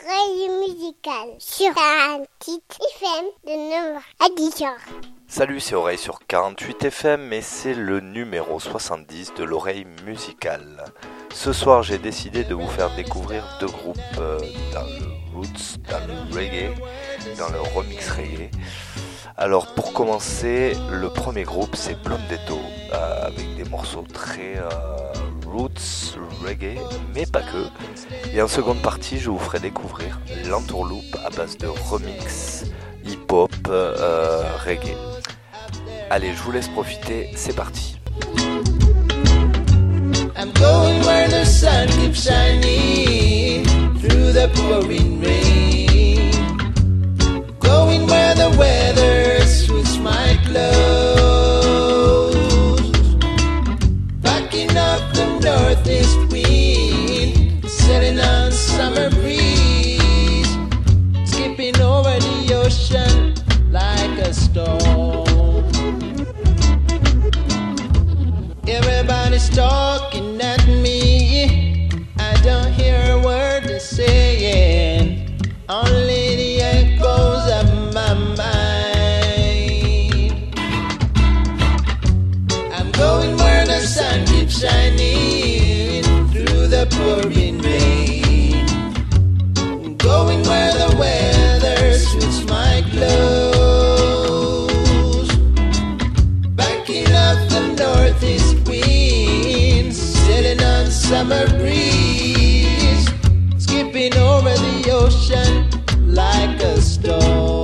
l'oreille musicale sur un titre FM de 9h à 10h. Salut, c'est Oreille sur 48 FM et c'est le numéro 70 de l'oreille musicale. Ce soir, j'ai décidé de vous faire découvrir deux groupes dans le roots, dans le reggae, dans le remix reggae. Alors pour commencer, le premier groupe c'est Blondetto avec des morceaux très roots reggae, mais pas que. Et en seconde partie, je vous ferai découvrir l'entourloupe à base de remix hip-hop reggae. Allez, je vous laisse profiter, c'est parti. I'm going where the sun keeps shining through the pouring rain. Going where the weather suits my clothes. Backing up the northeast wind, setting on summer breeze. Skipping over the ocean like a storm. Everybody's talking at me. I don't hear a word they're saying, only the echoes of my mind. I'm going where the sun keeps shining through the pouring rain. I'm going where the weather suits my clothes. Backing up the northeast wind, sailing on summer breeze, skipping over the ocean like a stone.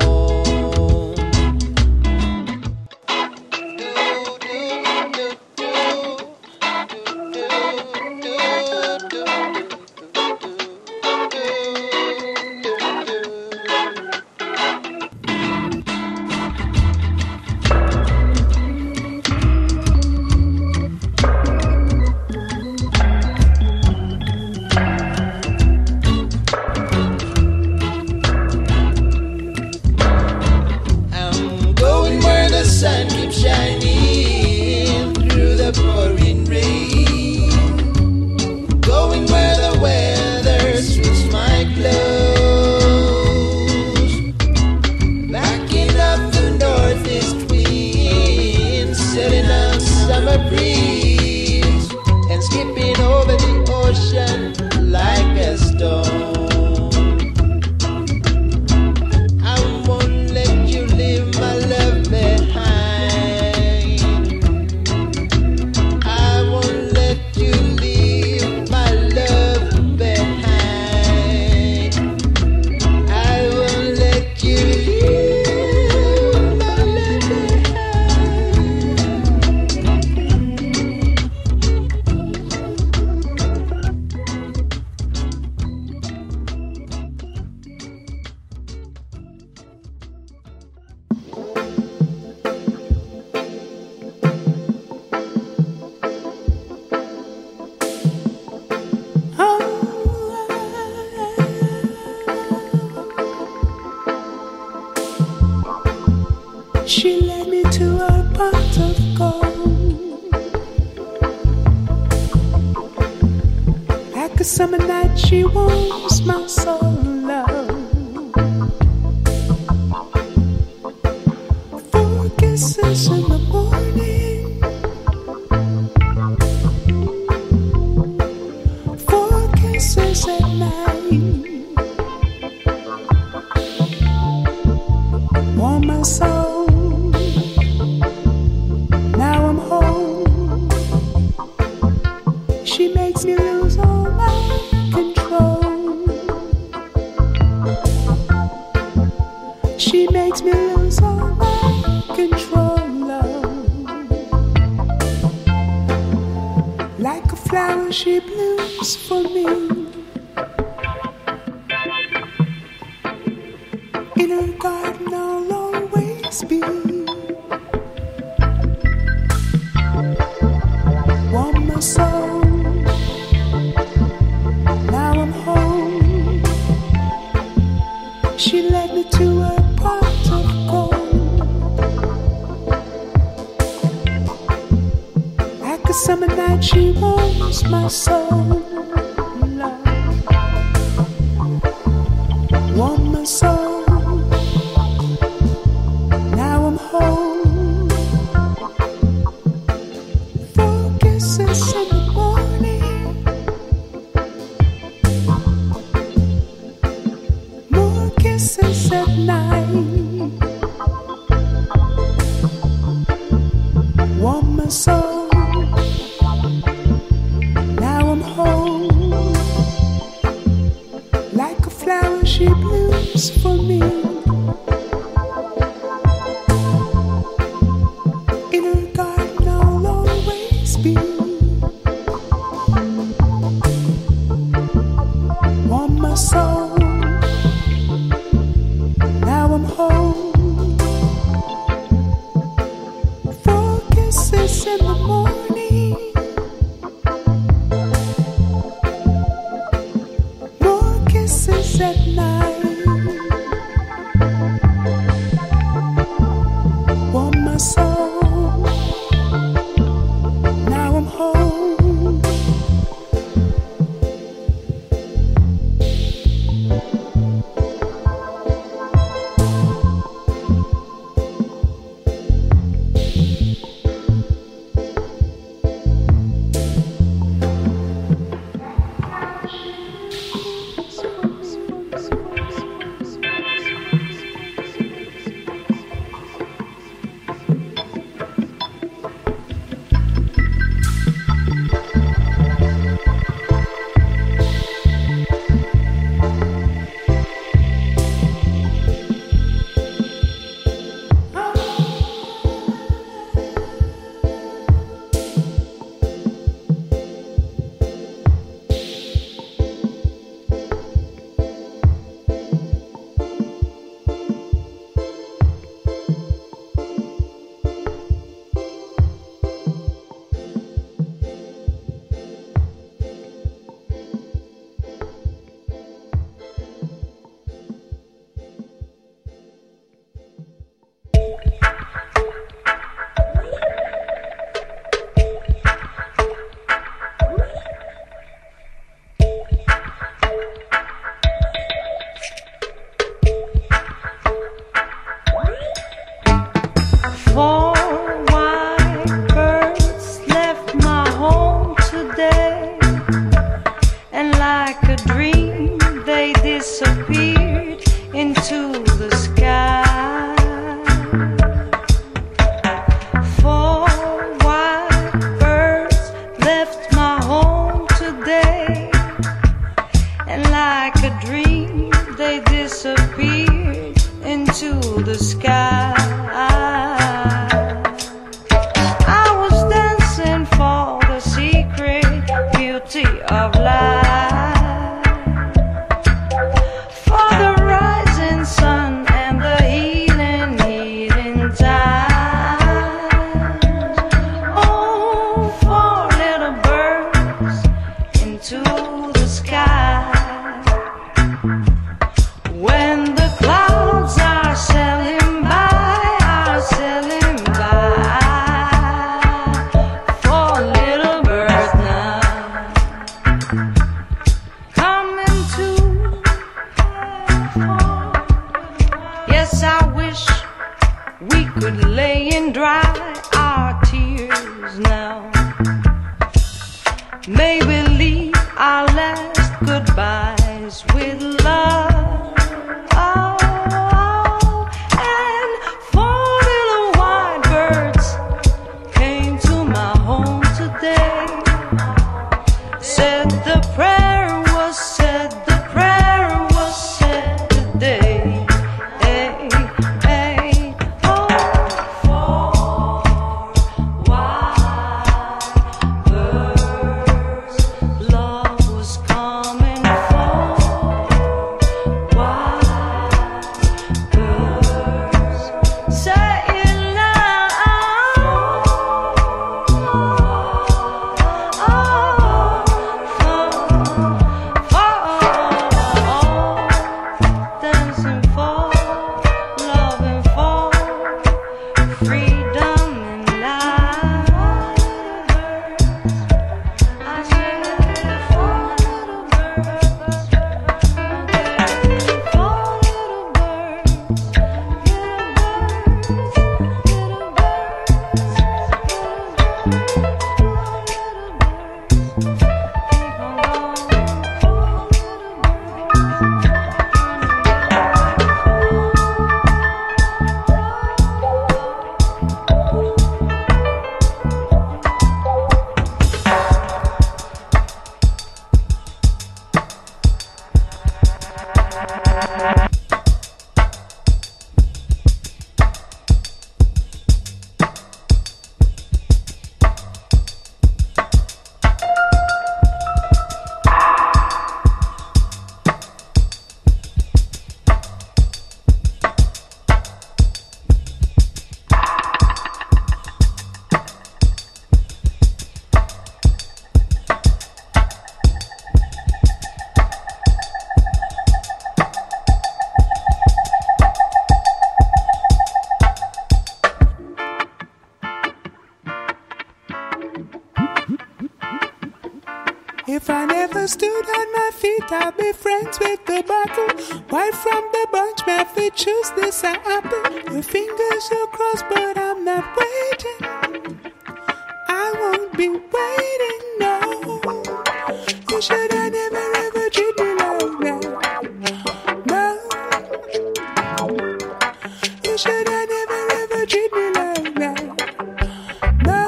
Sun keeps shining through the pouring rain. Going where the weather suits my clothes. Backing up the northeast wind, setting on summer breeze, and skipping over the ocean like a stone. I won't let you leave my love behind. She led me to a pot of gold. Like a summer night, she warms my soul, love. 4 kisses in the morning, 4 kisses at night. Warm my soul. She makes me lose all my control. She makes me lose all my control, love. Like a flower, she blooms for me. In her garden, I'll always be. Warm my soul. She led me to a pot of gold. Like a summer night, she warms my soul, love. warm my soul. Now I'm home. 4 kisses in the morning, more kisses at night. Warm my soul. Now I'm home. Like a flower she blooms for me. In her garden I'll always be. Warm my soul. Now I'm home. 4 kisses in the morning, more kisses at night. Warm my soul. Now I'm home. Maybe leave our last goodbyes with love. If I never stood on my feet, I'd be friends with the bottle. Right from the bunch, my feet choose this apple. Your fingers are crossed, but I'm not waiting. I won't be waiting, no. You should have never ever treat me like that. No. You should have never ever treat me like that. No.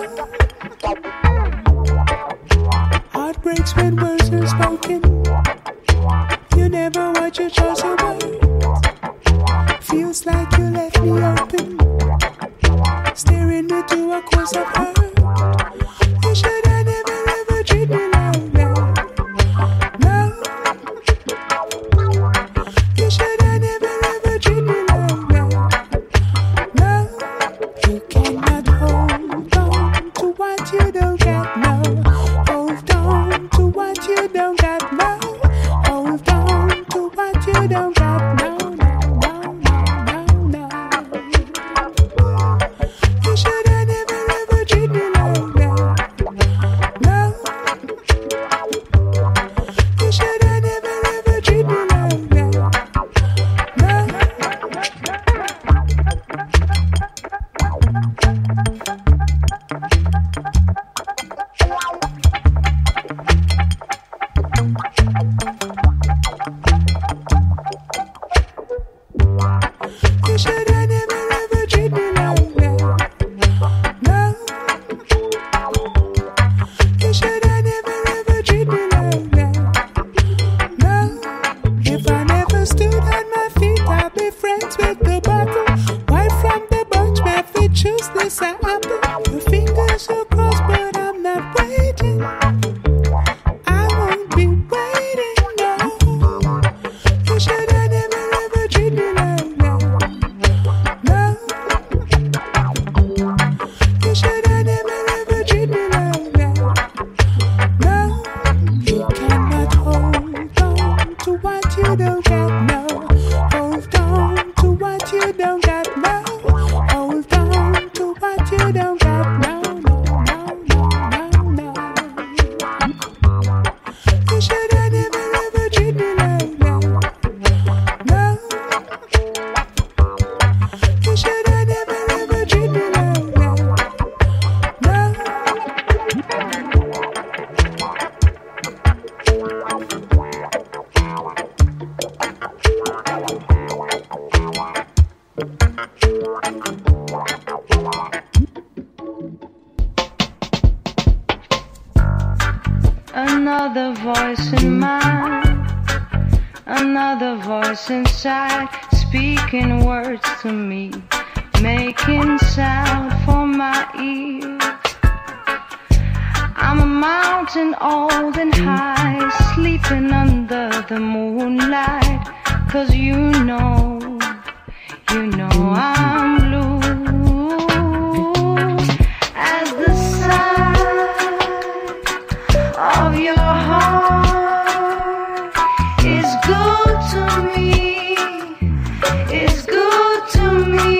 Heart breaks when words are spoken. You never watch your choice of words. Feels like you left me open, staring into a course of hurt. You should have never ever treat me like that. No. You should have never ever treat me like that. No. You cannot hold on to what you don't get. No. Hold on to what you don't got. No. Hold on to what you don't got. No. You should have never ever treat me like that. No. You should have never ever treat me like that. No. You should have never ever treat me like that. No. You should have never ever treat me like that. No. If I never stood on my feet, I'd be friends with the bottle. Right from the bunch, my feet choose this apple. Your fingers are crossed, but I'm not waiting. I won't be waiting, no. You should have never ever treat me like that. No. You should have never ever treat me like that. No. You cannot hold on to what you don't got. No. Hold on to what you don't got. No. Hold on to what you don't got. No. No. No. No. No. You should have never ever treat me like that. No. You should have never ever treat me like that. No. Another voice in mind, another voice inside, speaking words to me, making sound for my ears. I'm a mountain old and high, sleeping under the moonlight, 'cause you know I'm blue. As the side of your heart is good to me, is good to me.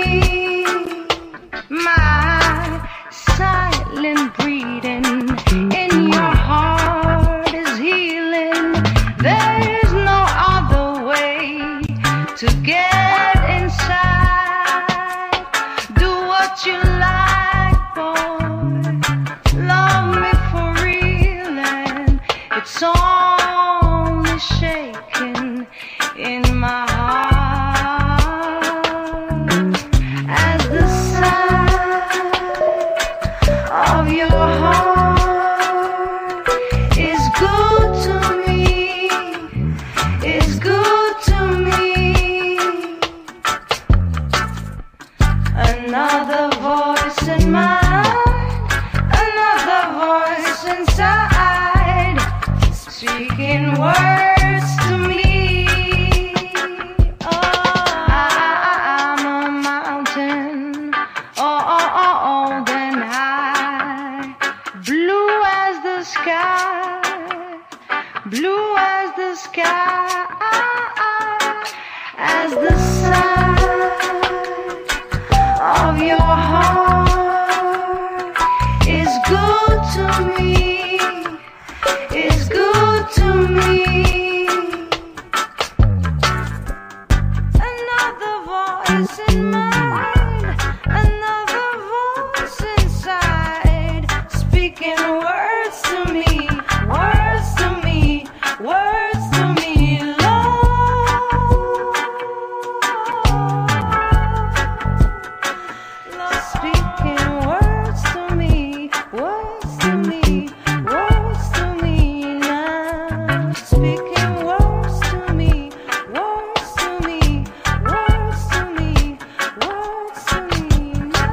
My silent breathing in your heart is healing. There is no other way to get inside. Do what you like, boy. Love me for real, and it's only shaking in my heart. As the side of your heart is good to me, is good to me. as the sight of your heart is good to me, is good to me. Another voice in mine, another voice inside, speaking words to me, words to me, words to me, love, speaking words to me, words to me, words to me now, speaking words to me, words to me, words to me, words to me now.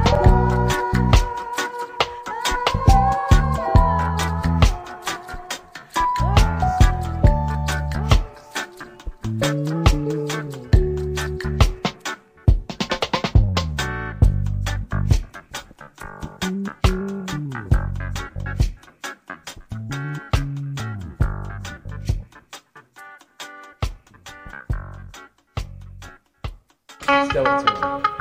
Skeleton.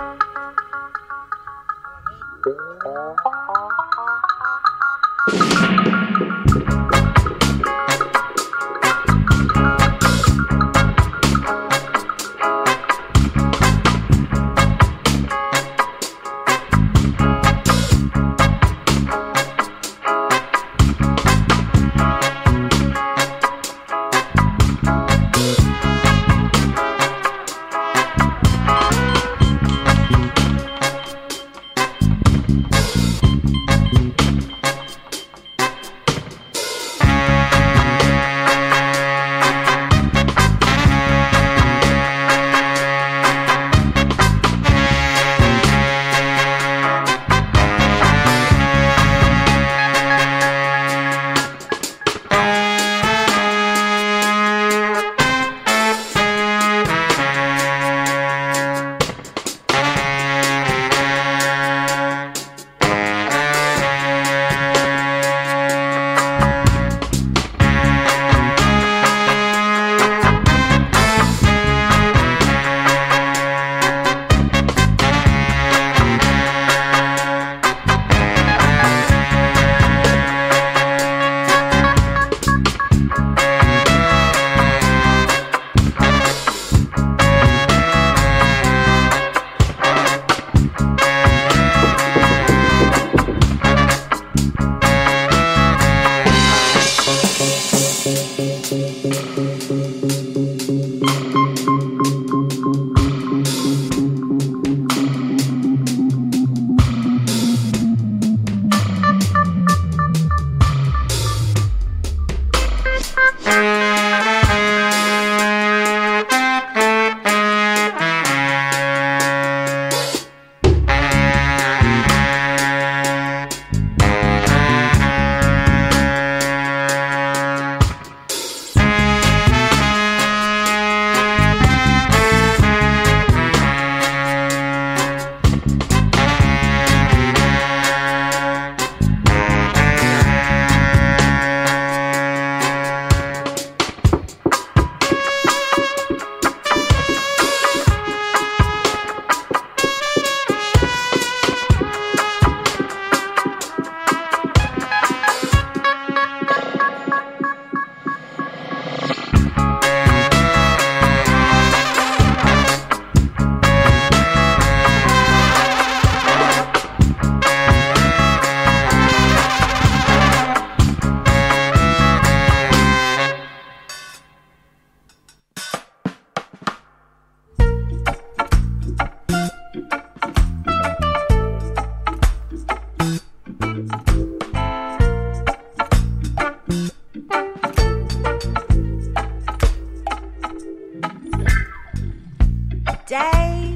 They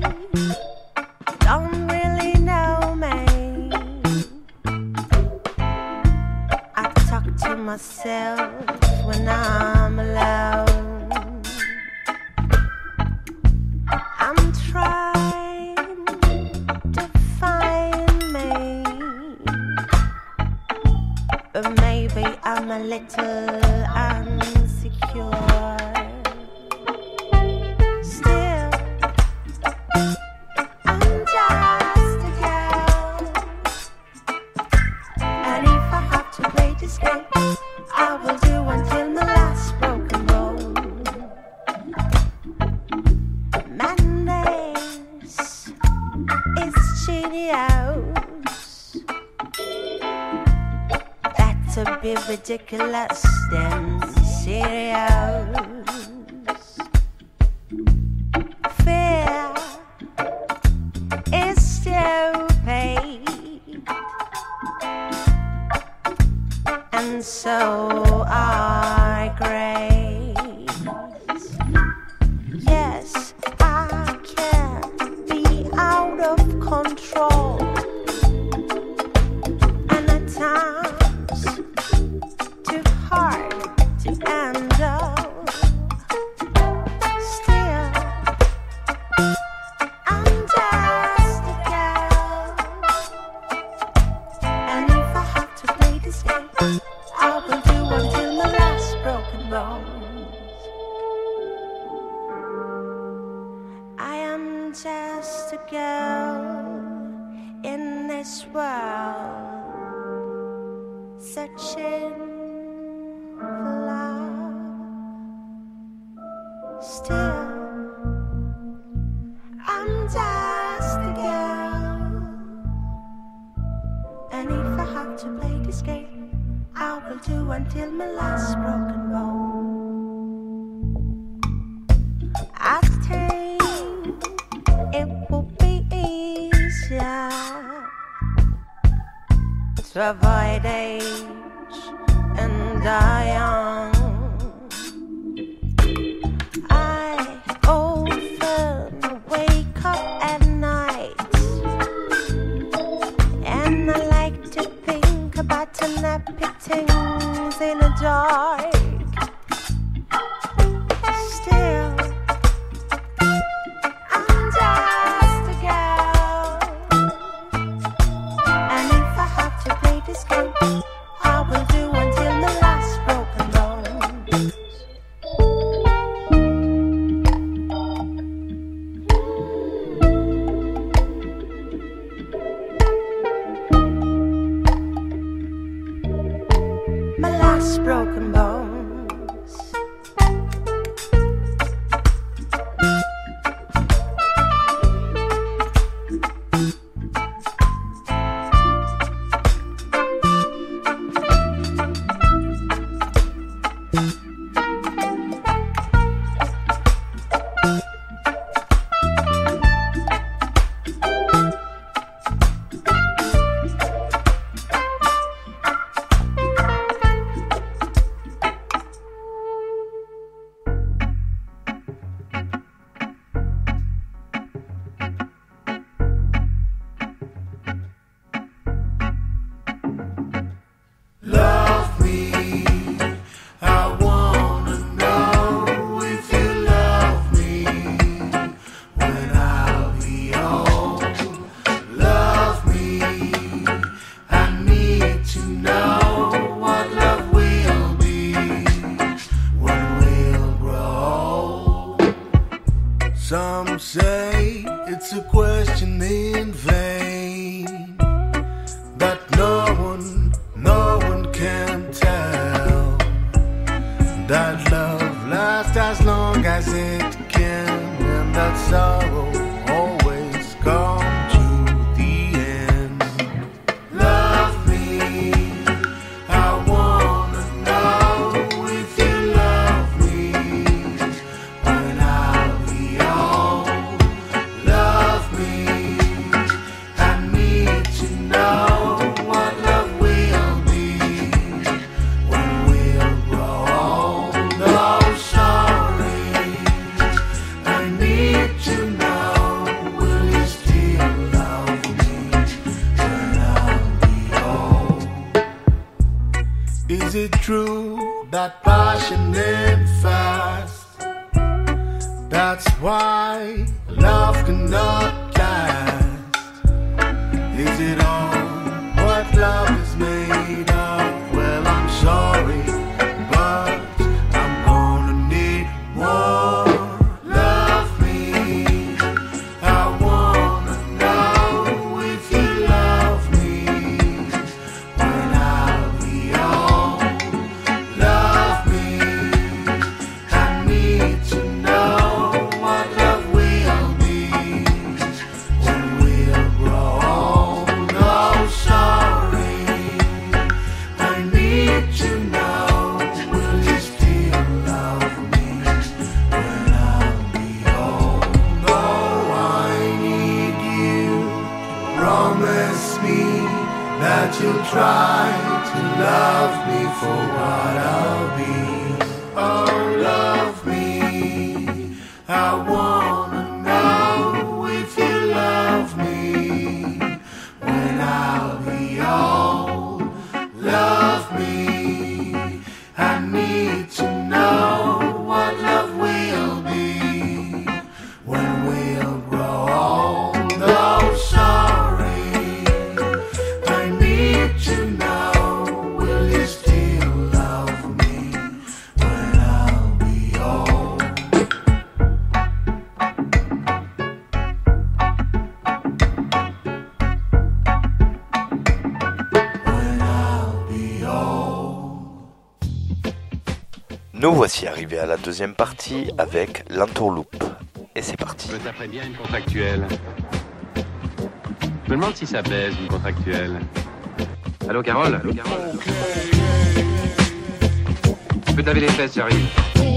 don't really know me. I talk to myself when I'm alone. I'm trying to find me, but maybe I'm a little insecure. Still I'm just a girl, and if I have to play this game, I will do until my last broken bone. Madness is genius. That to be ridiculous, then serious. Fear is stupid, and so are grace. Yes, I can be out of control, and at times too hard to handle. Still, I'm just a girl, and if I have to play this game, I will do until my last broken bones. I am just a girl in this world, searching for love. Still, I'm just a girl, and if I have to play this game, I will do until my last broken bone. I think it will be easier to avoid age and die young. I often wake up at night, and I like to think about the nappy things in the dark. Still, I'm just a girl, and if I have to play this game, I will do until the last broken bones. My last broken bones. Love me, I wanna know if you love me when I'll be old. Love me, I need to know what love will be when we'll grow old. Some say it's a question in vain, that no one can tell. That love lasts as long as it can, and that sorrow always comes to the end. Love me, I wanna know if you love me when I'll be old. Love me, I need to know what love will be when we'll grow old. Oh, sorry, I need to know, will you still love me when I'll be old? Is it true that passion ain't fast? That's why love cannot last. Is it all what love is made of? Well, I'm sorry, but I'm gonna need more. Love me, I that you'll try to love me for what I'll be. Oh, love me. I wanna know if you love me when I'll be old. Love me. I need to know what love will be when we'll grow old. Oh, sorry, I need to know, will you still love me when I'll be old? When I'll be old. Nous voici arrivés à la deuxième partie avec l'entourloupe. Et c'est parti. Ça ferait bien une contractuelle. Je me demande si ça baise une contractuelle. Allô Carole? Allô Carole? Tu peux te laver les fesses, j'arrive.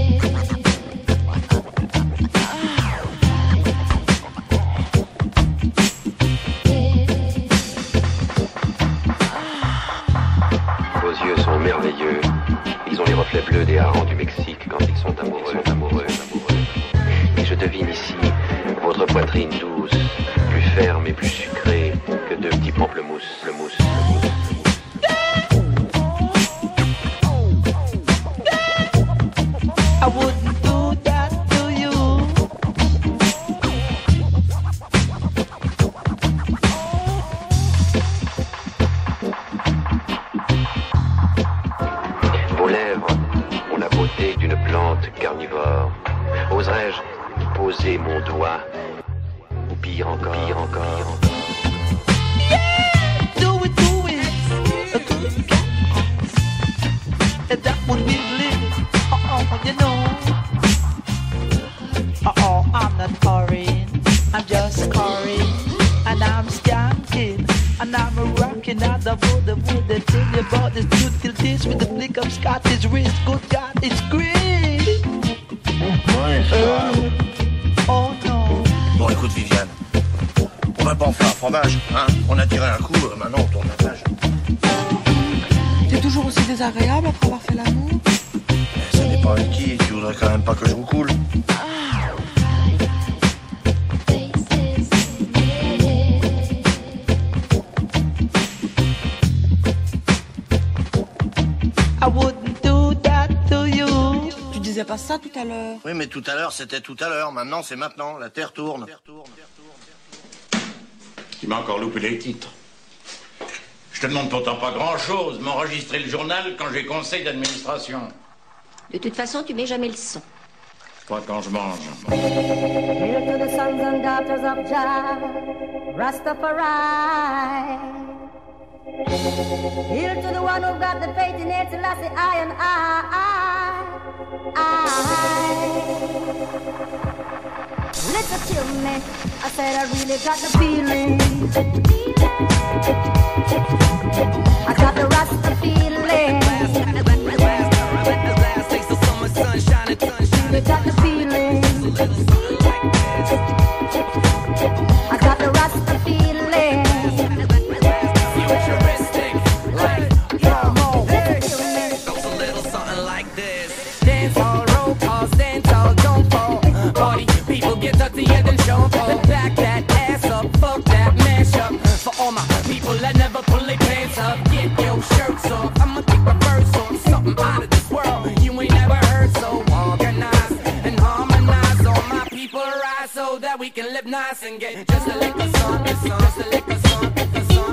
Vos yeux sont merveilleux. Ils ont les reflets bleus des harengs du Mexique quand ils sont amoureux. Et je devine ici votre poitrine douce, plus ferme et plus sucrée que deux petits pamplemousses. I wouldn't do that to you. Vos lèvres ont la beauté d'une plante carnivore. Oserais-je poser mon doigt, ou pire encore. Do it. And that would be lit. You know. I'm not pouring. I'm just scoring. And I'm skanking. And I'm rocking out the wood till your body's good till this with the flick of Scottish wrist. Good God, it's great. Oh no. Bon, écoute, Viviane, on va pas en faire un fromage, hein? On a tiré un coup, maintenant on tourne la page. T'es toujours aussi désagréable après avoir fait l'amour? Ça dépend avec qui, tu voudrais quand même pas que je vous coule. I wouldn't do that to you. Tu disais pas ça tout à l'heure. Oui, mais tout à l'heure, c'était tout à l'heure, maintenant c'est maintenant, la Terre tourne. Tu m'as encore loupé les titres. Je te demande pourtant pas grand-chose, m'enregistrer le journal quand j'ai conseil d'administration. De toute façon, tu mets jamais le son. Pas quand je mange. Hail to the sons and daughters of Jah, Rastafari. Hail to the one who got the faith in it, Selassie, I and I. Listen to me, I said I really got the feeling. I got the Rasta feeling. Really got the feeling. I got the Rasta feeling. Futuristic, like come on, hey. Goes a little something like this. Dance hall, roll calls, stand tall, don't fall. Party people get dirty and then show up. Back that ass up, fuck that mash up. For all my people that never pull their pants up, get your shirts off. I'ma kick my verse off, something out of this world you ain't never heard. So organize and harmonize. All my people rise so that we can live nice and get just a liquor song, just a liquor song, liquor song.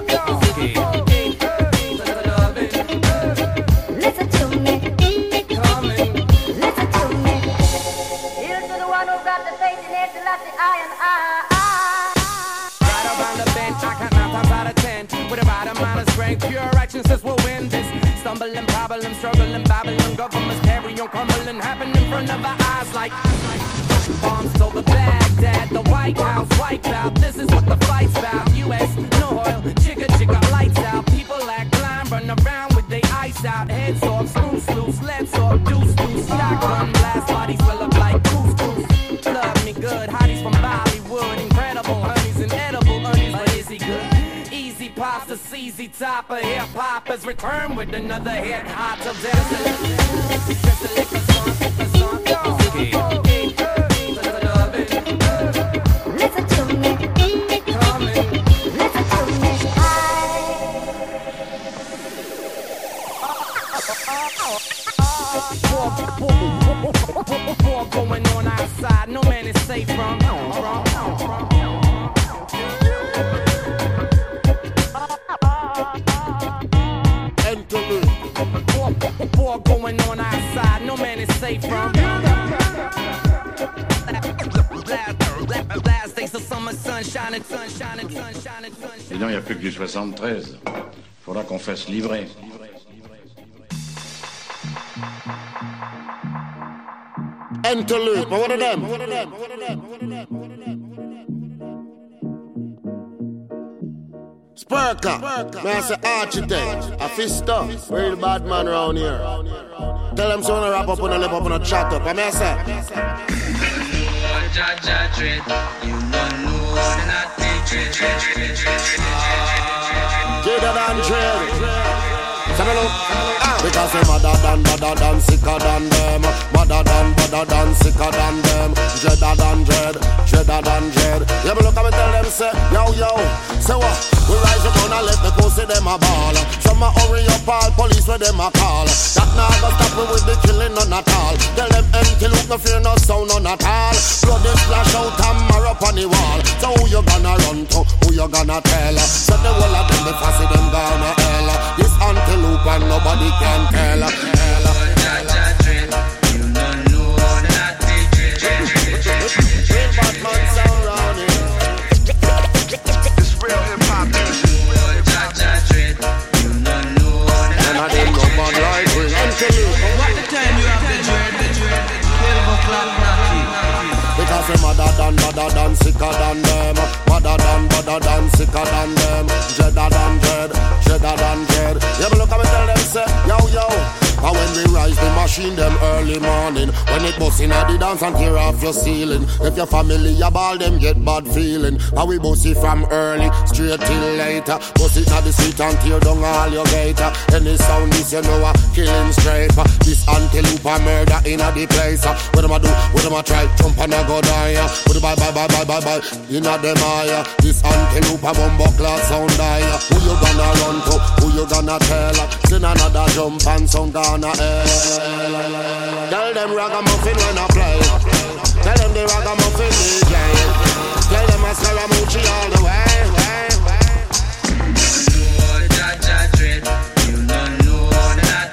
Listen to me. Listen to me. Hail to the one who got the faith in it, Selassie, I and I. Right around the bend, I count 9 times out of 10. With a right amount of strength, pure righteousness will win this. Stumbling, problems, struggling, babbling, governments carry on crumbling, happen in front of our eyes like bombs over Baghdad, the White House wipe out. This is what the fight's about. U.S. no oil, chicka lights out. People act blind, run around with their eyes out. Heads off, loose, let's off, deuce, shotgun blast, bodies fill up like couscous. Love me good, hotties from Bollywood, incredible honeys and edible honeys, but is he good? Easy pasta to CZ Top of hip hop has returned with another hit hot of Listen to me. War going on outside, no man is safe from. War going on outside, no man is safe from. Last days of summer, sunshine. Et non, il n'y a plus que du 73. Faudra qu'on fasse livrer. Interlude, but what of them? Spurka, man, I say architect, a fister, real bad man around here. Tell them so when I wrap up on a lip up on a chat up, I mean I say. Jada than dread. Because they madder than, sicker than them. Madder than, sicker than them. Dreader than dread. Yeah, but look at me tell them, say, yo, say what? We rise up and let the pussy them a ball. Some a hurry up all police where them a call. That now go stop me with the killing none at all. Tell them empty look, no fear, no sound none at all. Blood they splash out and mar up on the wall. So who you gonna run to? Who you gonna tell? So the whole of them, before see them gonna hell. This antelope and nobody can tell. You don't know that real bad man sound round here. It's real hip-hop music. You don't know that. And I didn't know man like real antelope. What the time you have the dread, 12 o'clock knocking. Because they madder than, sicker than them. Madder than, sicker than them. Dreader than dread. Yeah, but look at me tell them, say, yo. And when we rise the machine them early morning, when it bust in at the dance and tear off your ceiling. If your family a ball, them get bad feeling. And we bust it from early, straight till later. Bust it at the street and tear down all your gator. Any sound this you know a killing straight. This antelope a murder in a the place. What them a do, what them a try, jump and a go die. What bye, in a them eye. This antelope a bumbo class sound die. Who you gonna run to, who you gonna tell? Send another jump and sound gonna hell. Tell them ragamuffin when I play. Tell them the ragamuffin DJ. Tell them I Scaramucci all the way. You don't know that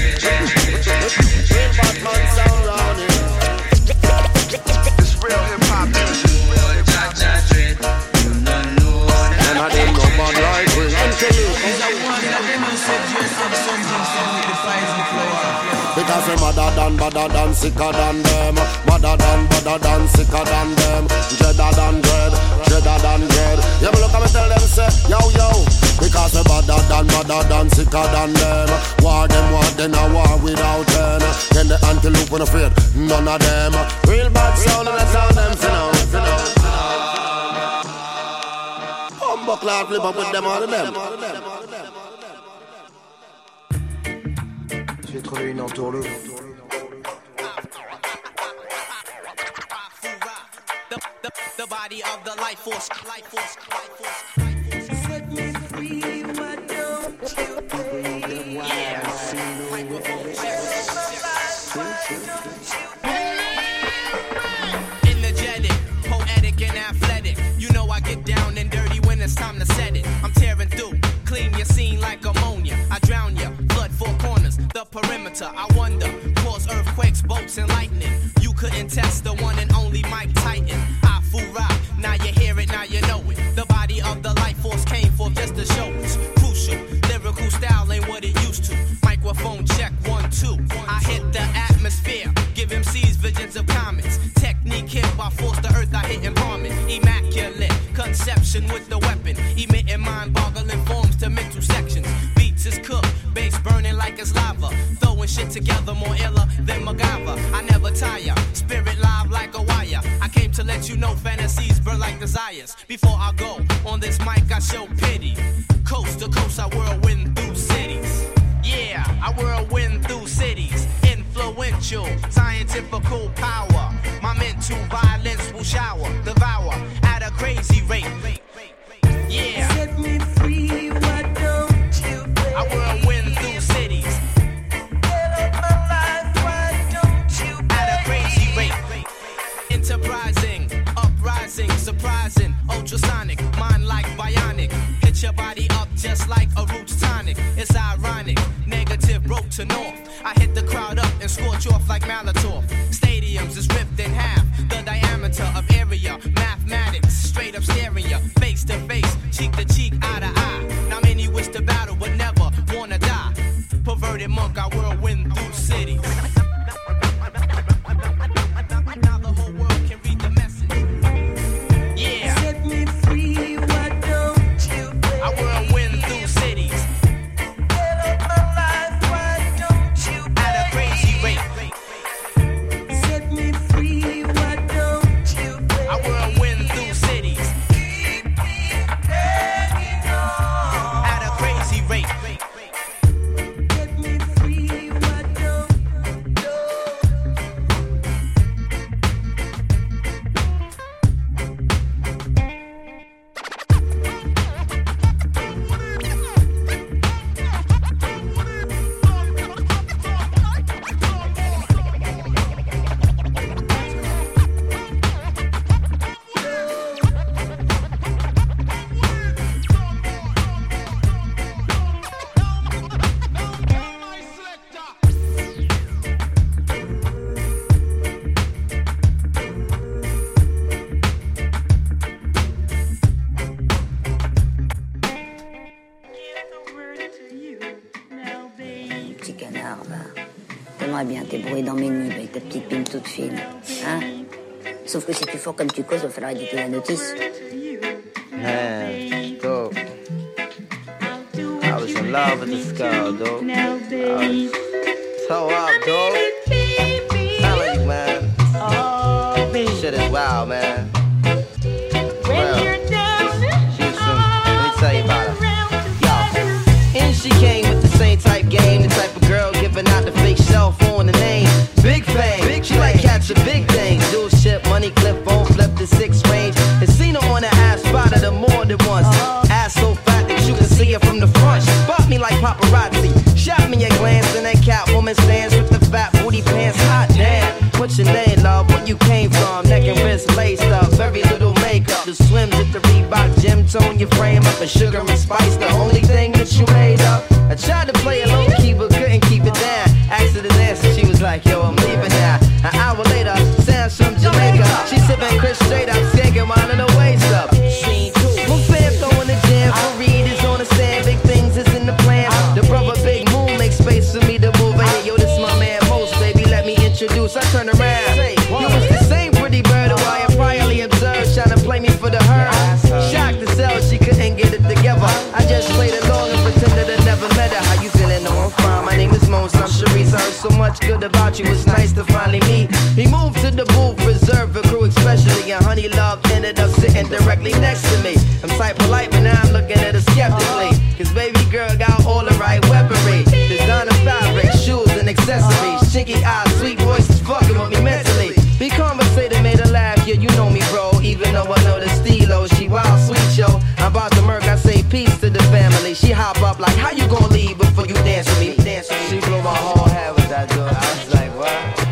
real bad man sound round here. It's real hip-hop music. You don't know that. And I didn't know man like real antelope. Is that one that demonstrates something with the fires and flower? Because they madder than, sicker than them. Madder than, sicker than them. Dreader than dread. Yeah, but look at me tell them, say, yo. Because they madder than, sicker than them. War them, then a war without end. Then the antelope when afraid, none of them. Real bad sound and let's sound them, you know. Humbuckler flip up with them, all of them. J'ai trouvé une entourloupe. The body of the life force. Set me free, why don't you pay? Energetic, poetic and athletic. You know I get down and dirty when it's time to set it. I'm tearing through, clean your scene like ammonia. I drown ya, flood four corners, the perimeter. I wonder, cause earthquakes, boats and lightning. You couldn't test the one and only Mike Titan. Now you hear it, now you know it. The body of the life force came forth just to show it's crucial. Lyrical style ain't what it used to. Microphone check 1, 2. I hit the atmosphere, give MCs visions of comets. Technique hit by force the earth, I hit and palm it. Immaculate conception with the weapon, emitting mind-boggling forms to mental sections. Beats is cooked, bass burning like it's lava. Throwing shit together more iller than MacGyver. I never tire, spirit live like a wire. I came to let you know fantasies burn like desires. Before I go on this mic, I show pity. coast to coast, I whirlwind through cities. Yeah, I whirlwind through cities. Influential, scientifical power. My mental violence will shower, devour at a crazy rate. Yeah. Set me free, why don't you, baby? I whirlwind through cities. Get up my life, why don't you, baby? At a crazy rate. Enterprising, uprising, surprising, ultrasonic, mind like bionic. Hit your body up just like a roots tonic. It's ironic, negative broke to north. I hit the crowd up and scorch off like Molotov. Stadiums is ripped in half. The diameter of area, mathematics, straight up stereo, face to face, cheek to cheek, eye to eye. Now many wish to battle but never wanna die. Perverted monk, I whirlwind through cities. Now the whole world can read the message. Yeah. Set me free, why don't you, baby? I whirlwind through cities. Get up my life, why don't you, baby? At a crazy rate. Set me free, why don't you, baby? I whirlwind through cities. Keep me hanging on. At a crazy rate. Set me free, why don't you? Petit canard, va. T'aimerais bien t'ébrouer dans mes nuits avec ta petite pine toute fine, hein? Sauf que si tu fort comme tu causes, il va falloir éditer la notice. Man, dope. I was in love with this girl, dope. I was so up, dope. Tell you, man. Shit is wild, man. Real. She's some, let me tell you about her. Yo, and she came with the same type game, the type of girl giving out the fake cell phone and name. Big fame, she like catching big things. Dual ship, money clip, phone flip the 6 range. And seen her on the ass, spotted her more than once. Ass so fat that you can see her from the front. Spot me like paparazzi, shot me a glance, and that Catwoman stands with the fat booty pants. Hot damn, what's your name, love? Where you came from? Neck and wrist laced up, very little makeup. The swims at the Reebok gym, tone your frame up, and sugar and spice, the only thing that you made up. I tried to play it low key, but couldn't keep it down. Asked her to dance, and she was like, yo, I'm leaving now. An hour later, sounds from Jamaica. She sipping Chris straight up, skanking while in the waist up. Scene 2, Moon Fam throwing the jam. Fareed is on the stand, big things is in the plan. The brother Big Moon makes space for me to move in here. Yo, this my man Most, baby, let me introduce. I turn around. You was the same pretty bird who I had priorly observed, trying to play me for the herd. Shocked to sell, she couldn't get it together. I just played along and pretended I never met her. How you feeling? No, I'm fine. My name is Mons, I'm Sharice. I heard so much good about you, it's nice to finally meet. He moved to the booth, reserved for crew especially, and Honey Love ended up sitting directly next to me. I'm type polite, but now I'm looking at her skeptically. Cause baby girl got all the right weaponry. Designer fabric, shoes and accessories. Chinky eyes, sweet voices fucking with me mentally. Be conversated, made her laugh, yeah, you know me, bro. Even though I know the stilo, she wild, sweet, yo. I'm about to murk, I say peace to the family. She hop up like, how you gonna leave before you dance with me? Dance with me. She blew my whole head with that dude. I was like, what?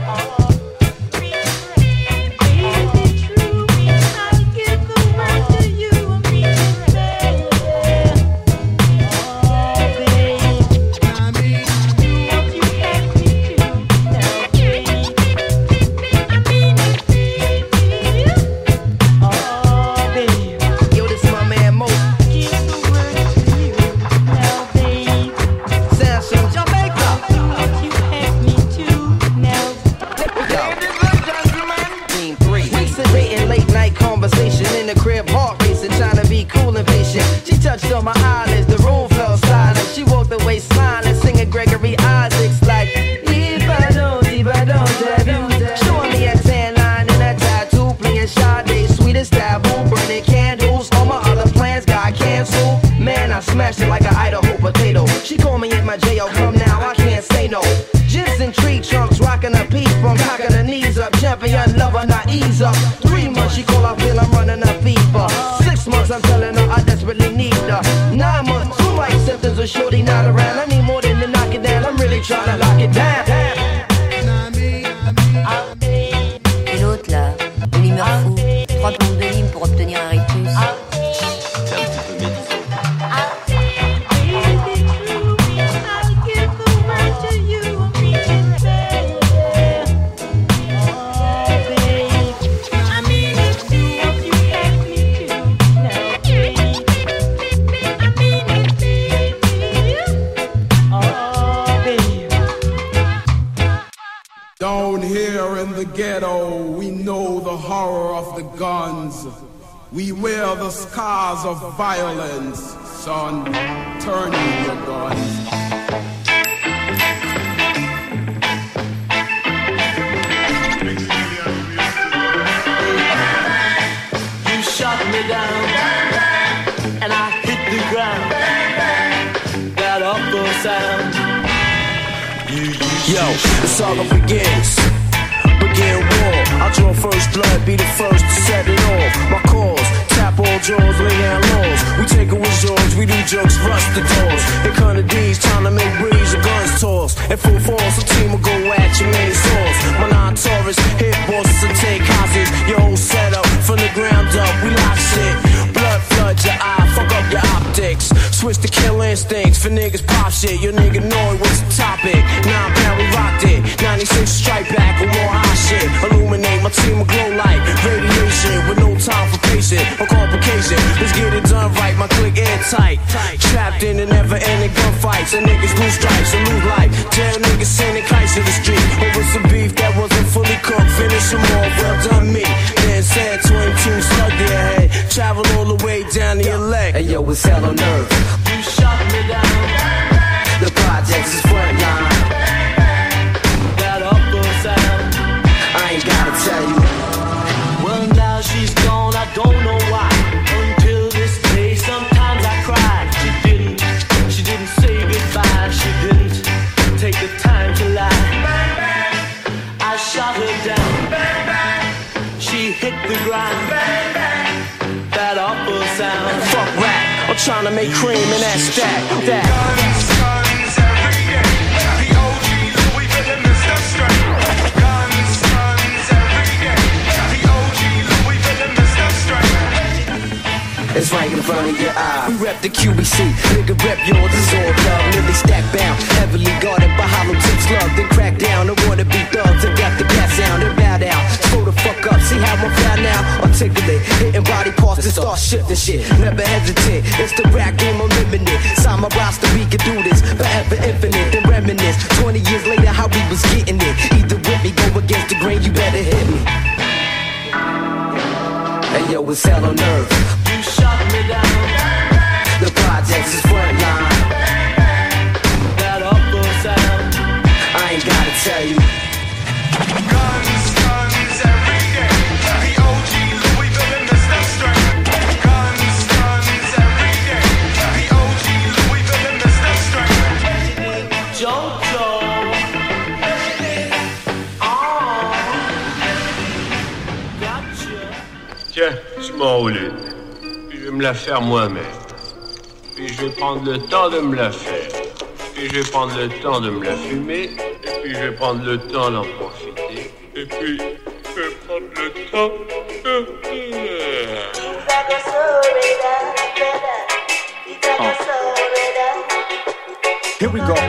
She call me in my J.O. Come now, I can't say no. Jigs and tree trunks, rocking a piece from cocking her knees up. Champion lover, not ease up. 3 months she call, I feel I'm running a fever. 6 months I'm telling her I desperately need her. 9 months, 2 like symptoms of shorty not around. I need more than to knock it down, I'm really trying to lock it down. Et l'autre là, le limeur fou, 3 plombes de lime pour obtenir un rictus. C'est un petit peu médisant. Down here in the ghetto, we know the horror of the guns. We wear the scars of violence. Son, turn in your guns. You shot me down, and I hit the ground. That awful sound. Yo, the saga begins. Begin war. I draw first blood, be the first to set it off. My cause, tap all jaws, lay down laws. We take it with yours, we do jokes, rush the doors. They come to D's, trying to make breeze, the guns toss. And full force, a team will go at your main source. My non-Taurus, hit bosses and take hostage. Your whole setup, from the ground up, we lock shit. Blood flood your eye, fuck up your optics. Switch to kill instincts, for niggas pop shit. Your nigga know what's the topic. 9-pound, we rocked it. 96 strike back with more hot shit. Illuminate, my team will glow like radiation. With no time for patient or complication. Let's get it done right, my click airtight. Trapped in the never-ending gunfights. And niggas lose stripes and lose life. Jail niggas sending kites to the street. Over some beef that wasn't fully cooked. Finish them off, well done me. Then said 22 slug to your head. Travel all the way down to your leg. Hey yo, it's hell on earth. You shot me down. The projects is frontline. That awful sound. I ain't gotta tell you. Well, now she's gone, I don't know why. Until this day, sometimes I cry. She didn't say goodbye. She didn't take the time to lie. I shot her down. She hit the ground. That awful sound. Fuck rap, I'm trying to make cream in that stack. That. Guns every day. The OG Louis Vuitton Mr. Straight. Guns every day. The OG Louis Vuitton Mr. Straight. It's right in front of your eye. We rep the QBC, nigga rep yours, it's all love. Nearly stack bound, heavily guarded by hollow tips slug. Then crack down, the wanna be thugs and got the gas sound and bow down. Slow the fuck up, see how I'm fly now? Articulate, hitting body parts to start shifting shit. Never hesitate, it's the rap game unlimited. Sign my roster, we can do this forever infinite. Then reminisce, 20 years later how we was getting it. Either with me, go against the grain, you better hit me. Hey yo, it's hell on earth. You shot me down. The projects is frontline. That awful sound. I ain't gotta tell you. Guns every day. The OG Louis Vuitton Mr. Straight. Guns every day. The OG Louis Vuitton Mr. Straight. Jojo. Tiens, je m'enroule. Puis je vais me la faire moi-même. Puis je vais prendre le temps de me la faire. Puis je vais prendre le temps de me la fumer. Et puis je vais prendre le temps d'en profiter. Et puis je vais prendre le temps de... Here we go.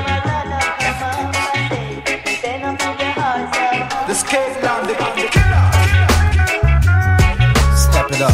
This came down the killer. Step it up.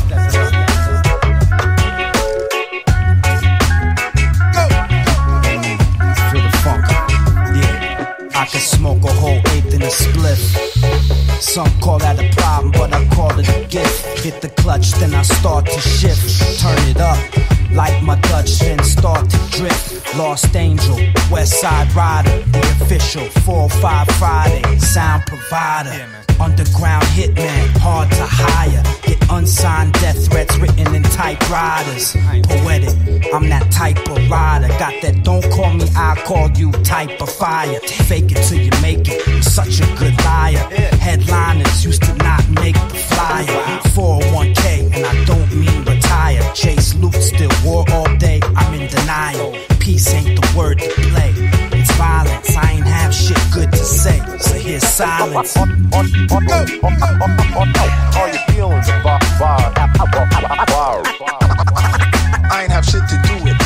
Feel the funk. Yeah. I can smoke a whole eighth in a spliff. Some call that a problem, but I call it a gift. Hit the clutch, then I start to shift. Turn it up, like my Dutch, then start to drift. Lost Angel, West Side Rider, the official 4-5 Friday, sound provider. Underground hitman, hard to hire. Get unsigned death threats written in type. typewriters. Poetic, I'm that type of rider. Got that don't call me, I call you type of fire. Fake it till you make it, I'm such a good liar. Headliners used to not make the flyer. 401k, and I don't mean retire. Chase loot, still war all day, I'm in denial. Peace ain't the word to play, it's violence. I ain't have shit good to say, so here's silence. All your feelings are fire. I ain't have shit to do with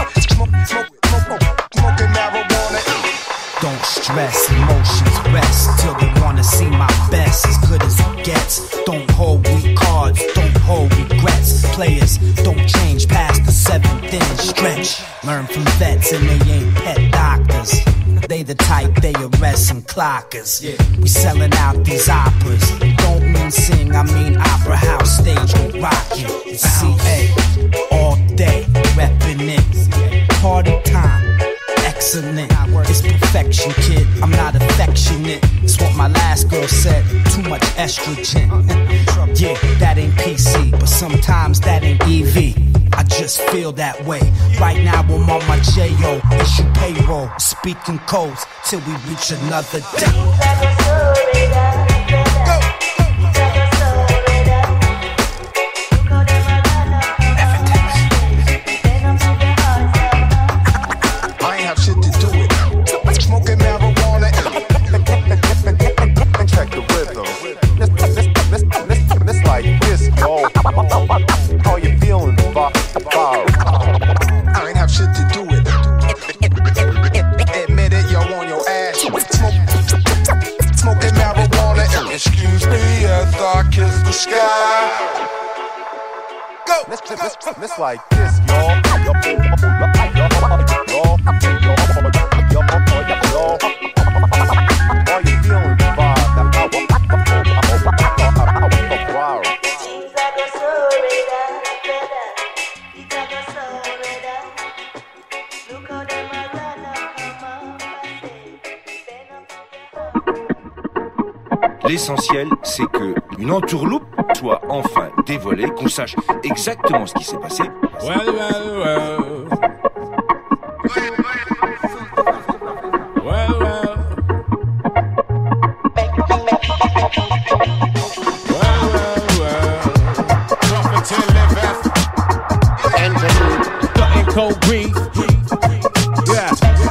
smoking marijuana. Don't stress, emotions rest till they wanna see my best, as good as it gets. Don't hold weak cards, don't hold regrets. Players don't change past the 7th inning stretch. Learn from vets and they ain't pet doctors. They the type they arrest and clockers. We selling out these operas. Don't mean sing, I mean opera house stage. We rockin'. It's CA all day, reppin' it. Party time, excellent. It's perfection, kid. I'm not affectionate. It's what my last girl said. Too much estrogen. Yeah, that ain't PC, but sometimes that ain't EV. I just feel that way. Right now I'm on my J.O. Issue payroll, speaking codes till we reach another day. I ain't have shit to do with it. Smoking marijuana and check the rhythm. It's like this, yo. All your feelings are fire. I ain't have shit to do with it. Admit it, yo, on your ass. Smoking marijuana. Excuse me as I kiss the sky. Go. It's like this, y'all. All you feeling L'essentiel, c'est que une entourloupe soit enfin dévoilée, qu'on sache exactement ce qui s'est passé. Well. Nothing cold grief. Yeah.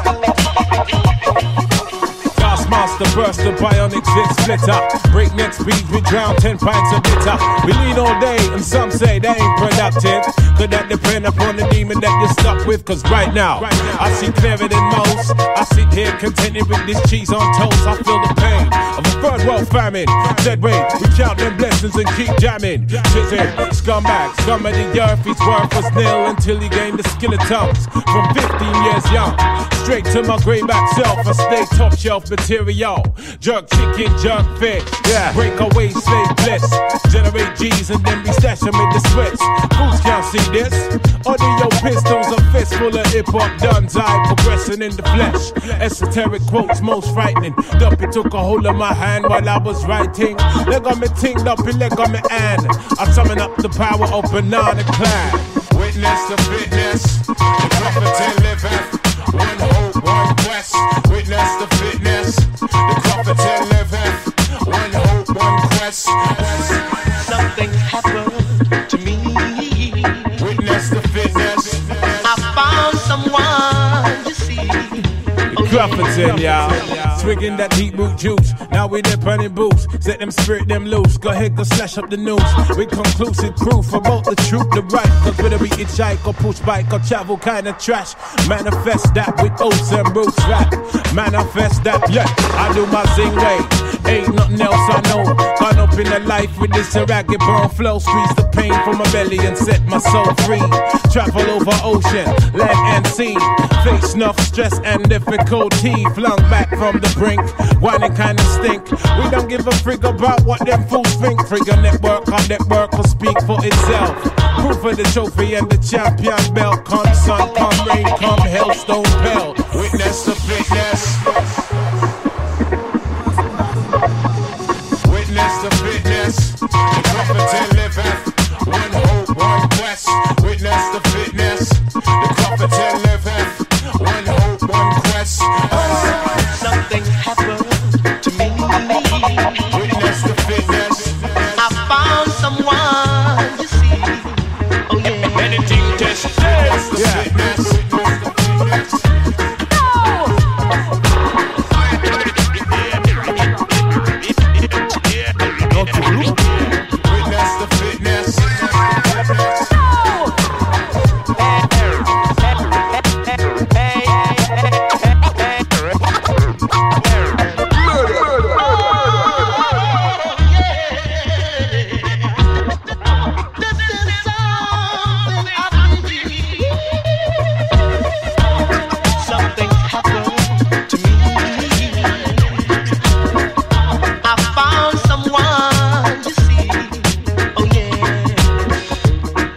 Monster burst the bionic zit splitter. Breakneck speed, we drown 10 pints of bitter. We lean all day and some say they ain't productive. Could that depend upon the demon that you're stuck with? Cause right now, I see clearer than most. I sit here contented with this cheese on toast. I feel the pain of a third world famine. Said wait, we count them blessings and keep jamming. Chizzin, scumbag, scum of the earth. His worth was nil until he gained the skill of tongues. From 15 years young, straight to my grayback self. I stay top shelf material. Jerk chicken, jerk fish. Yeah. Break away, slave bliss. Generate G's and then we stash them in the switch. Fools can't see this. Audio pistols, a fist full of hip-hop duns. I progressing in the flesh. Esoteric quotes, most frightening. Duppy took a hold of my hand while I was writing. Leg on me ting, Duppy, leg on me hand. I summon up the power of Banana Clan. Witness the fitness, the prophet liveth. One hope, one quest. Witness the fitness, the prophet liveth. One hope, one quest. Something happened to me. Witness the fitness. I found someone, you see. Crawfordson, y'all. Swigging that deep root juice. Now we dip on the boots. Set them spirit them loose. Go ahead, go slash up the news. With conclusive proof about the truth, the right. Cause whether we hitchhike or push bike or travel kind of trash. Manifest that with oats and roots rap. Manifest that, yeah. I do my zing way. Ain't nothing else I know. Gone up in the life with this ragged bone flow. Squeeze the pain from my belly and set my soul free. Travel over ocean, land and sea. Face snuff, stress and difficulty. Flung back from the brink, whining kinda stink. We don't give a frig about what them fools think. Frigga network, our network will speak for itself. Proof of the trophy and the champion belt. Come sun, come rain, come hell, stone pelt. Witness the fitness. Witness the fitness. The prophet liveth. One hope, one quest.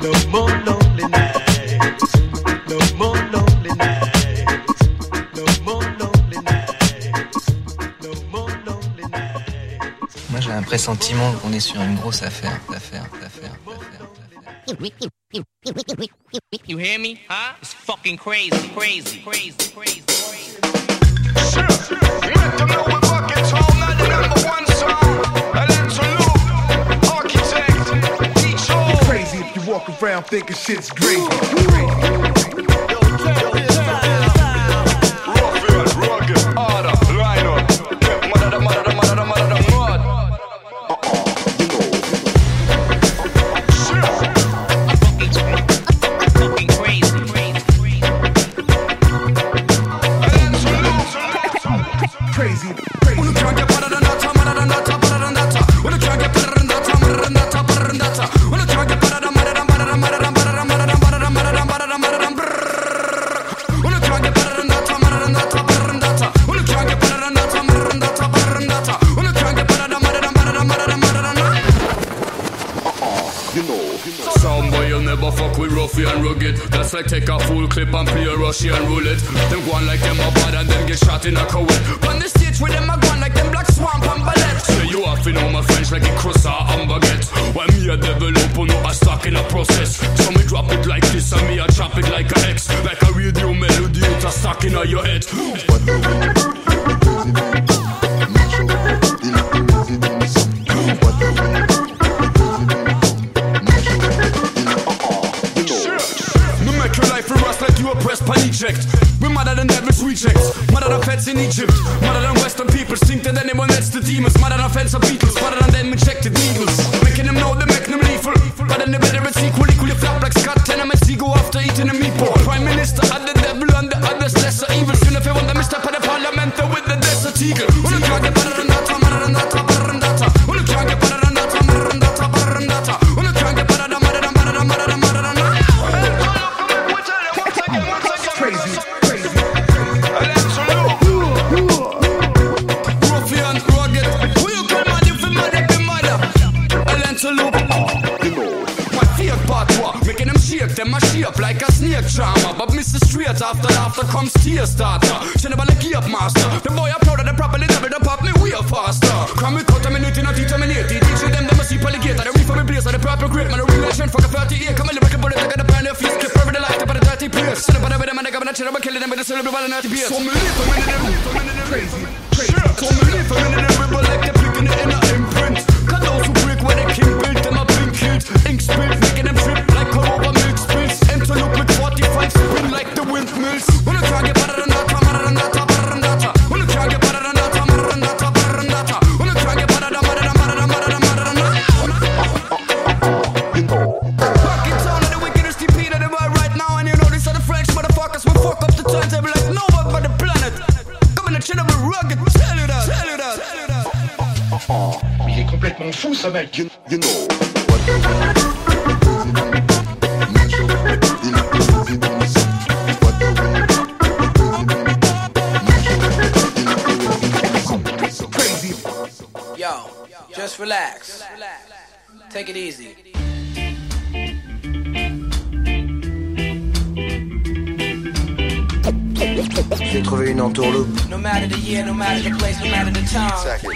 No more lonely nights. No more lonely nights. No more lonely nights. No more lonely nights. Moi j'ai un pressentiment qu'on est sur une grosse affaire. You hear me? Huh? It's fucking crazy. Crazy if you walk around thinking shit's great. Like take a full clip and play a Russian roulette. Them go on like them a bad and them get shot in a Kuwait. On the stage with them a go on like them black swamp and ballet. Say you have to know my French like a croissant and baguette. When me a develop on a stock in a process. So me drop it like this and me a chop it like a X. Like a radio melody it's a stock in your head. We're madder than devils rejects, madder than feds in Egypt, madder than Western people think that anyone that's the demons, madder than feds of Beatles, madder than them injected needles, making them know they make them lethal, but then they better it's equally flap like Scott Tennessee go after eating a meatball. Prime Minister and the devil and the others lesser evils. You know if you want them to step at the parliament with the desert eagle. Wanna try get better than that, madder than that, better than that. Wanna try get better than that, madder than that, better than that. Wanna try get better than madder than madder than madder than madder than that. Them a shape like a snake charmer, but Mr. Straight after laughter comes tear starter. She never like gear master. The boy I proud of the properly double the pop me way faster. Come me contaminating, not determinating. Teach them them a see alligator. The reef from me place of the purple grape. Man a real legend for a 38. Come a lyrical bullet, I got a brand new face. Keep every light up at a dirty place. Sit up on the bed and I got a chill. I'm killing them with a cerebral and naughty beers. So me live for minute, crazy. So me live for minute, rebel like they're picking it in a imprint. Cause those who break where they king built them a pink kid. Ink spilt, making them trip like a over milk sprints. To look with 45 spin like the windmills. Wanna try get better than that, better than that, better than that. Wanna try get better than that, better than that, better than that. Wanna try get better than better than better than better than better than that. Back in town of the wickedest TP that they were right now, and you know these are the French motherfuckers. We fuck up the timetable like no one but the planet. Come in the chin of a rugged, tell you that, tell you that, tell you that. Il est complètement fou ce mec. You know. Yo, just relax. Take it easy. J'ai trouvé une entourloupe. No matter the year, no matter the place, no matter the time.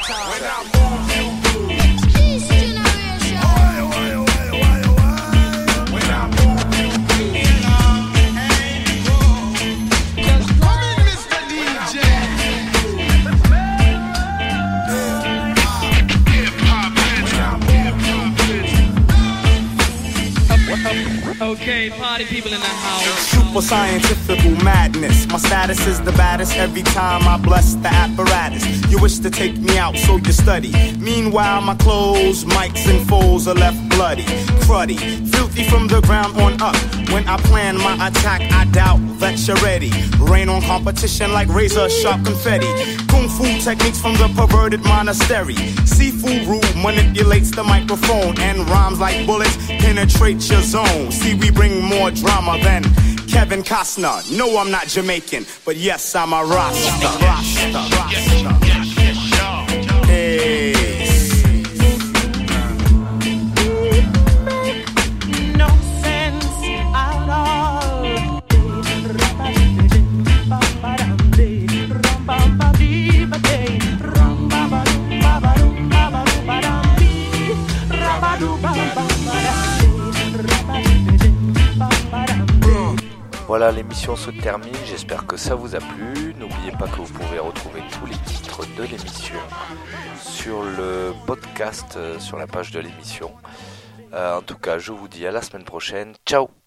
Okay, party people in the house. Super scientifical madness. My status is the baddest every time I bless the apparatus. You wish to take me out, so you study. Meanwhile, my clothes, mics, and foes are left bloody, cruddy, filthy from the ground on up. When I plan my attack, I doubt that you're ready. Rain on competition like razor sharp confetti. Kung fu techniques from the perverted monastery. Seafood rude manipulates the microphone, and rhymes like bullets penetrate your zone. See, we bring more drama than Kevin Costner. No, I'm not Jamaican, but yes, I'm a Rasta. Hey. No sense Voilà, l'émission se termine, j'espère que ça vous a plu. N'oubliez pas que vous pouvez retrouver tous les titres de l'émission sur le podcast, sur la page de l'émission. En tout cas, je vous dis à la semaine prochaine. Ciao!